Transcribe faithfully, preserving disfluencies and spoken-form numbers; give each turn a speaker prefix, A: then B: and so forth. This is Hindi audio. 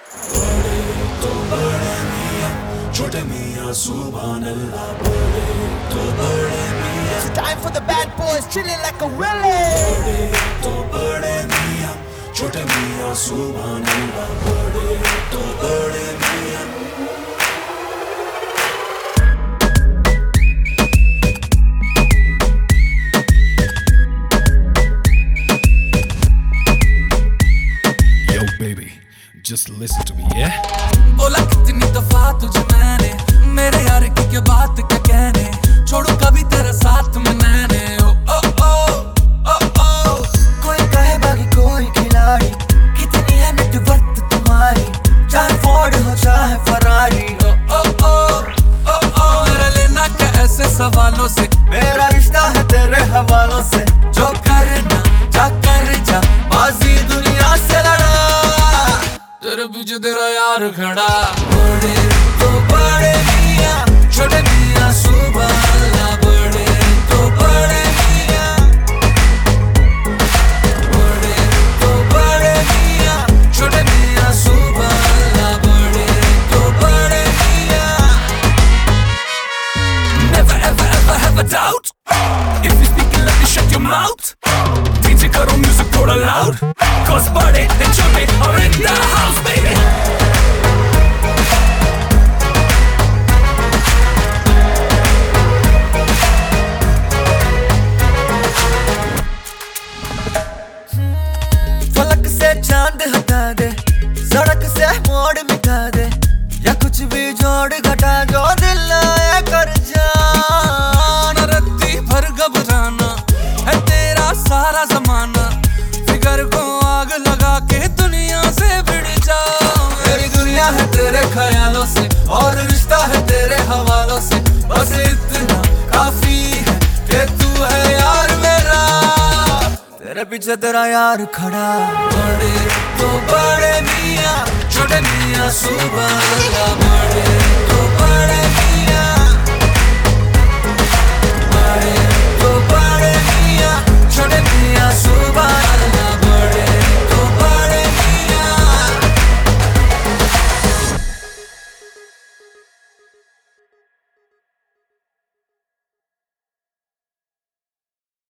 A: बड़े तो बड़े मियां, छोटे मियां सुभान अल्लाह। बड़े तो बड़े मियां,
B: It's time for the bad boys chilling like a willy.
A: बड़े तो बड़े मियां, छोटे मियां सुभान अल्लाह। बड़े तो बड़े मियां।
C: Yo baby, just listen to me, yeah?
D: बोला कितनी दफा तुझे मैंने, मेरे यार की क्या बात क्या कहने, छोड़ू कभी तेरा साथ में मैंने। ओ ओ ओ ओ ओ
B: कोई कहे बागी कोई खिलाड़ी, कितनी है नेटवर्थ तुम्हारी, चाहे फोर्ड हो चाहे फरारी।
D: ओ ओ ओ ओ मेरा लेना क्या ऐसे सवालों से,
B: मेरा रिश्ता है तेरे हवालों से,
D: जो करना जा कर जा,
B: बाजी दुनिया से लड़ा,
D: तेरे पीछे तेरा यार खड़ा।
B: बड़े तो बड़े मियां, छोटे मियां सुभान अल्लाह। बड़े तो बड़े मियां, बड़े तो बड़े मियां, छोटे मियां सुभान अल्लाह। बड़े तो बड़े मियां।
D: Never ever ever have a doubt, if you speaking let me shut your mouth। D J करो music थोड़ा loud, cause बड़े and छोटे are in the house baby।
B: फलक से चांद हटा दे, सड़क से मोड़ मिटा दे, या कुछ भी जोड़ घटा जो दिल आए कर जान।
D: रत्ती भर घबराना है तेरा सारा जमाना, फिगर को आग लगा के दुनिया से भिड़ जा।
B: मेरी दुनिया है तेरे ख्यालों से, और रिश्ता है तेरे हवालों से, बस इतना काफी है कि तू है यार मेरा, तेरे पीछे तेरा यार खड़ा। बड़े तो बड़े मियां, छोटे मियां सुभान अल्लाह। बड़े तो बड़े